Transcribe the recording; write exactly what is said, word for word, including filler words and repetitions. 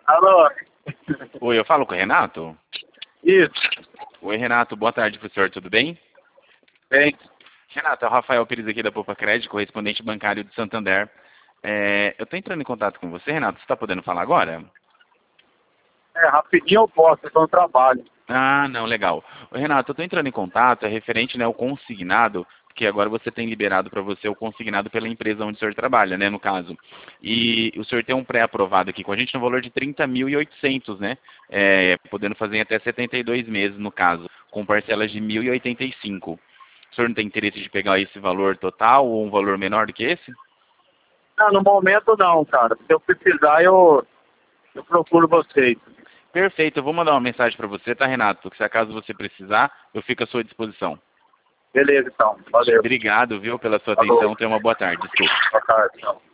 Alô? Oi, eu falo com o Renato? Isso. Oi, Renato, boa tarde pro senhor, tudo bem? Bem. Renato, é o Rafael Pires aqui da Poupa Crédito, correspondente bancário de Santander. É, eu estou entrando em contato com você, Renato, você está podendo falar agora? É, rapidinho eu posso, eu tô no trabalho. Ah, não, legal. Ô, Renato, eu estou entrando em contato, é referente, né, ao consignado, porque agora você tem liberado para você o consignado pela empresa onde o senhor trabalha, né, no caso. E o senhor tem um pré-aprovado aqui com a gente no valor de trinta mil e oitocentos, né, é, podendo fazer em até setenta e dois meses, no caso, com parcelas de mil e oitenta e cinco. O senhor não tem interesse de pegar esse valor total ou um valor menor do que esse? Não, no momento não, cara. Se eu precisar, eu, eu procuro vocês. Perfeito, eu vou mandar uma mensagem para você, tá, Renato? Que se acaso você precisar, eu fico à sua disposição. Beleza, então. Valeu. Obrigado, viu, pela sua Falou. atenção. Tenha uma boa tarde. Desculpa. Boa tarde. Tchau.